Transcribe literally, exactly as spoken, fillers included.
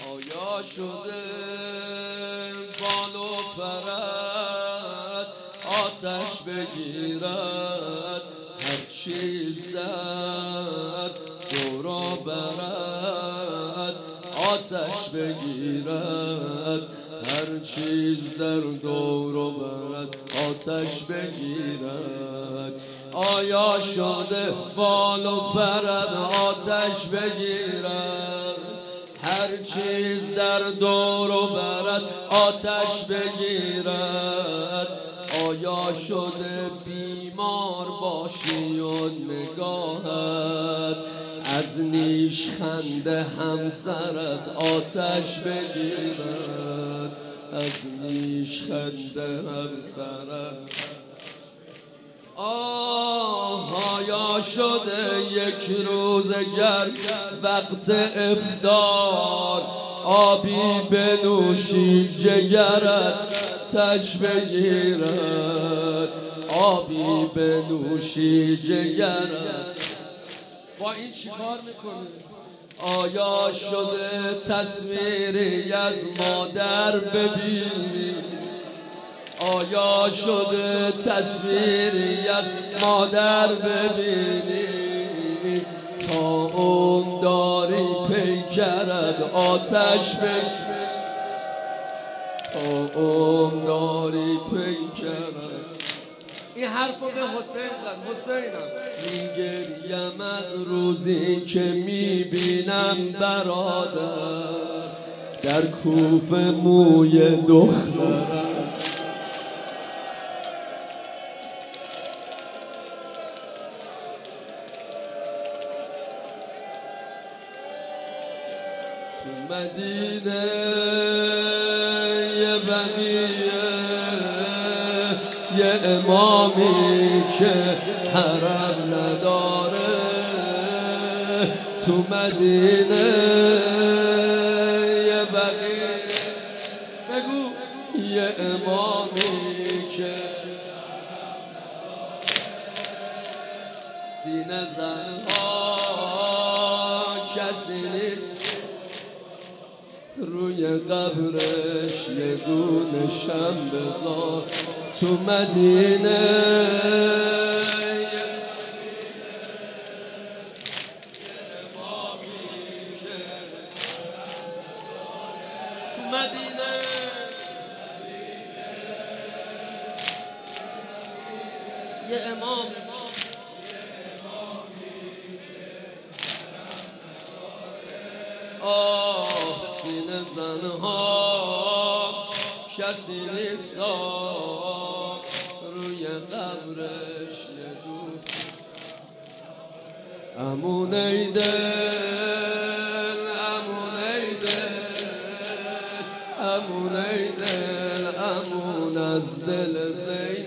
آیا شده بال و پرد آتش بگیرد هر چیز در دورا برد آتش بگیرد هر چیز در دورا برد آتش بگیرد آیا شده بال و پرد آتش بگیرد هر چیز در دور و برد آتش بگیرد آیا شده بیمار باشی و نگاهت از نیش خنده همسرت آتش بگیرد از نیش خنده همسرت آه آیا شده یک روز گر وقت افطار آبی بنوشی جگرت آتش بگیرد آبی بنوشی جگرت با این چی کار میکنی؟ آیا شده تصویری از مادر ببینی آیا شده تصویری از مادر ببینی تا اون داری پیکرت آتش بگیرد تا اون داری پیکرت این حرفو به حسین زد حسینم میگریم از روزی که میبینم برادر در کوفه موی دخترم تو مدینه یه بقیه یه امامی که حرم نداره تو مدینه یه بقیه بگو یه امامی که سینه زنها کسی نیست روی قبرش یه دونه شم بذار تو مدینه تو مدینه یه امام آه سینه زنها کسی نیست روی قبرش نگو امون ای دل امون ای دل امون ای دل امون از دل زید